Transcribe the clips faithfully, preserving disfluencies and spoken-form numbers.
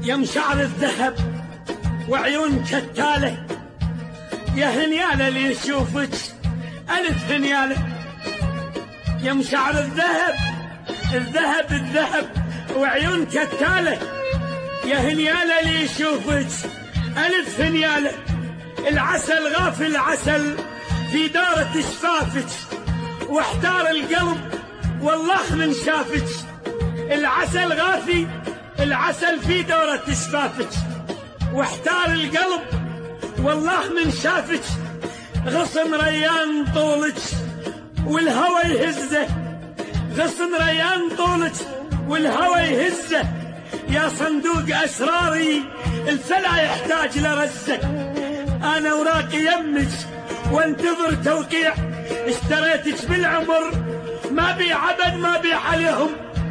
يا مشعر الذهب وعيون كتالة، يا هنيالة اللي يشوفك ألف هنيالة. يا مشعر الذهب الذهب الذهب وعيون كتالة، يا هنيالة اللي يشوفك ألف هنيالة. العسل غافل عسل في دارة شفافك، واحتار القلب والله من شافك. العسل غافي العسل في دورة شفافك، واحتار القلب والله من شافك. غصن ريان طولك والهوى يهزه، غصن ريان طولك والهوى يهزه. يا صندوق أسراري الفلا يحتاج لرزه. أنا وراقي يمك وانتظر توقيع، اشتريتك بالعمر ما بي عبد ما بي عليهم.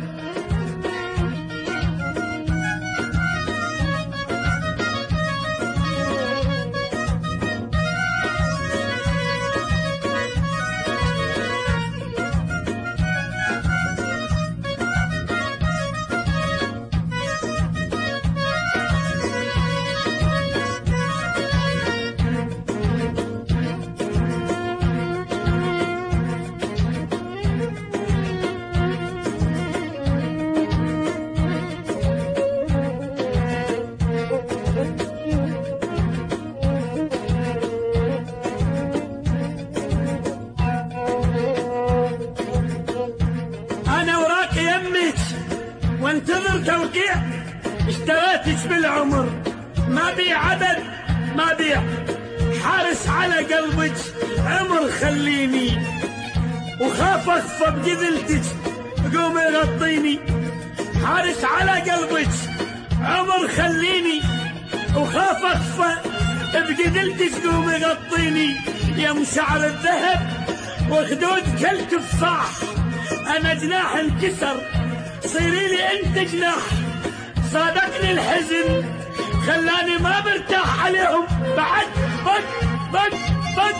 وانتظر توقيع، اشتريتك بالعمر ما بيع عبد ما بيع. حارس على قلبك عمر خليني، وخاف اخفى بجذلتك قومي غطيني. حارس على قلبك عمر خليني، وخاف اخفى بجذلتك قومي غطيني. يا مشعر الذهب وخدود كالتفاح، انا جناح انكسر صيري لي انت جناح. صادقني الحزن خلاني ما برتاح عليهم بعد. بد بد بد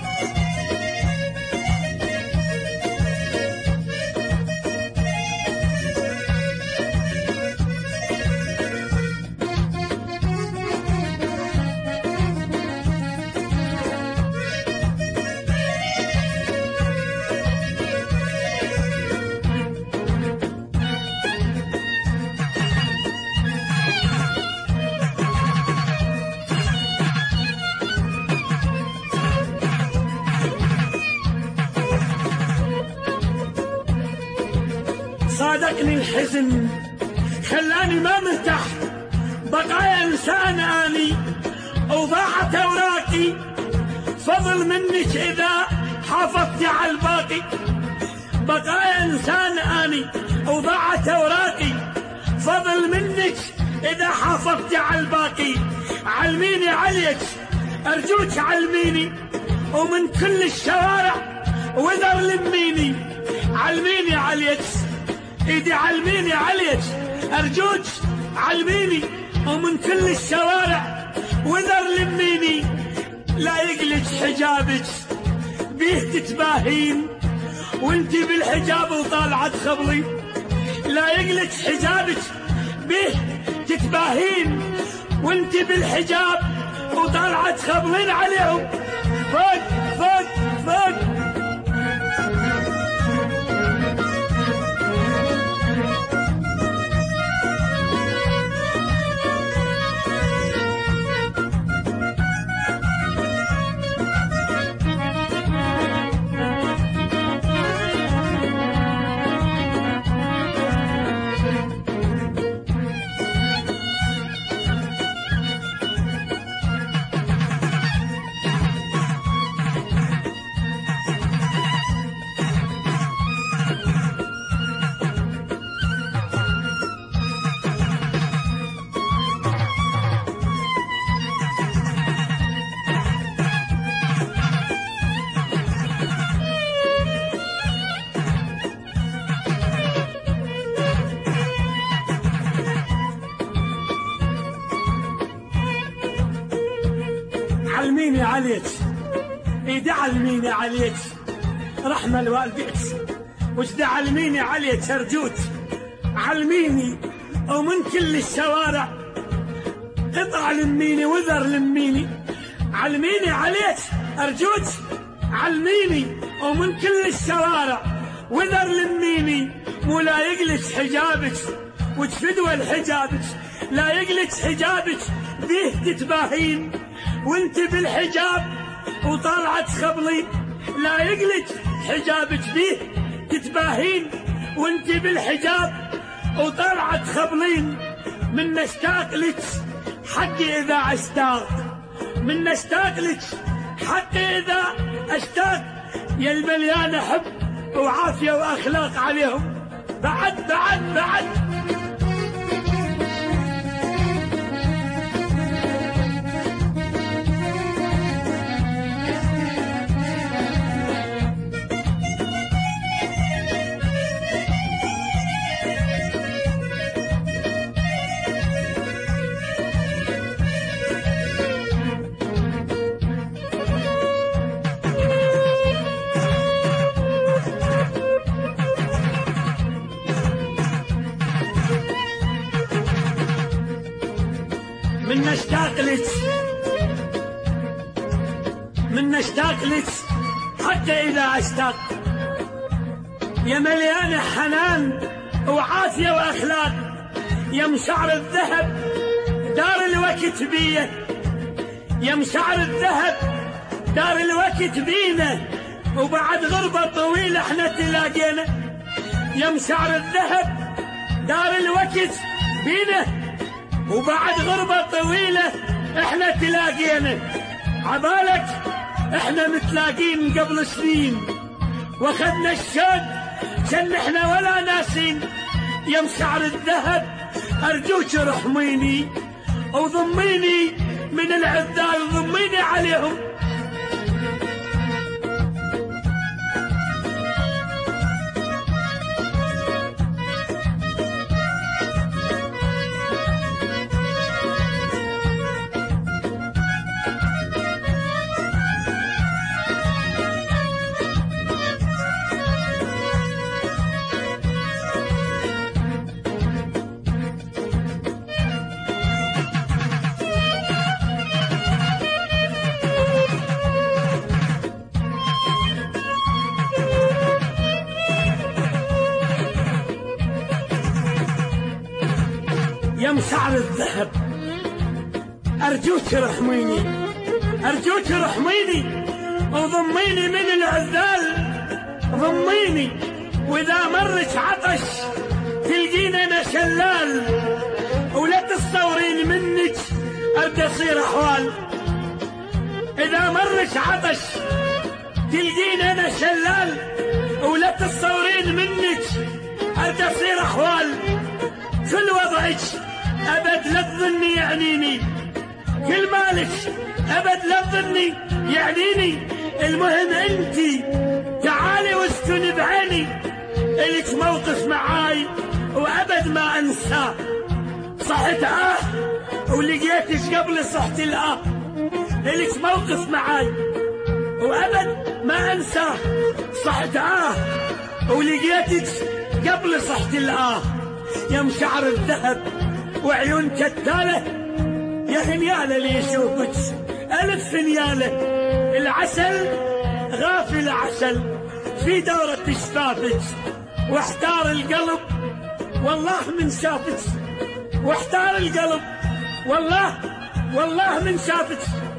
صادقني الحزن خلاني ما مرتاح. بقايا انسان اني وضاعت اوراقي، فضل منك اذا حافظتي على الباقي. بقايا انسان اني وضاعت اوراقي، فضل منك اذا حافظتي على الباقي. علميني عليك ارجوك علميني، ومن كل الشوارع وذر لميني. علميني عليك ايدي علميني عليك ارجوك علميني، ومن كل الشوارع وذر لميني. لا يقلج حجابك بيه تتباهين، وانتي بالحجاب وطالعة خبلي. لا يقلج حجابك بيه تتباهين، وانتي بالحجاب وطالعة خبلين عليهم. فوق فوق فوق علميني عليك ايدي علميني عليك رحمة لوالديك، وجدي علميني عليك ارجوك علميني، ومن كل الشوارع قطع لميني وذر لميني، علميني عليك أرجوك علميني، ومن كل الشوارع وذر لميني، مو لا يقلك حجابك وتفدوى الحجابك، لا يقلك حجابك بيه تتباهين، وانت بالحجاب وطالعة تخبلين، لا يقلك حجابك بيه تتباهين، وانت بالحجاب وطالعة تخبلين. من اشتاق لك حقي اذا اشتاق، من اشتاق لك حقي اذا اشتاق، يا المليان حب وعافية واخلاق عليهم بعد بعد بعد. من اشتاق لك من اشتاق لك حتى اذا اشتاق، يا مليانة حنان وعافية واخلاق، يا مشعر الذهب دار الوقت بيه، يا مشعر الذهب دار الوقت بينا، وبعد غربة طويلة احنا تلاقينا، يا مشعر الذهب دار الوقت بينا، وبعد غربة طويلة احنا تلاقينا. عبالك احنا متلاقين قبل سنين، واخذنا الشوق كان احنا ولا ناسين، يا مشعر الذهب ارجوك ارحميني وضميني من العذال، ضميني عليهم. يا مشعر الذهب أرجوك رحميني، أرجوك رحميني وضميني من العذال، ضميني، وإذا مرت عطش تلقينا أنا شلال، ولا تصورين منك أبدا أصير أحوال، إذا مرت عطش تلقينا أنا شلال، ولا تصورين منك أبدا أصير أحوال. كل وضعك أبد لا تظني يعنيني، كل مالك أبد لا تظني يعنيني، المهم أنتي تعالي واسكني بعيني، إلك موقف معاي وأبد ما أنساه، صحت آه ولقيتك قبل صحت الآه، إلك موقف معاي وأبد ما أنساه، صحت آه ولقيتك قبل صحت الآه. يا مشعر الذهب وعيون كتالة، يا هنيالة اللي يشوفك ألف هنيالة، العسل غافل عسل في دورة شفافك، واحتار القلب والله من شافك، واحتار القلب والله والله من شافك.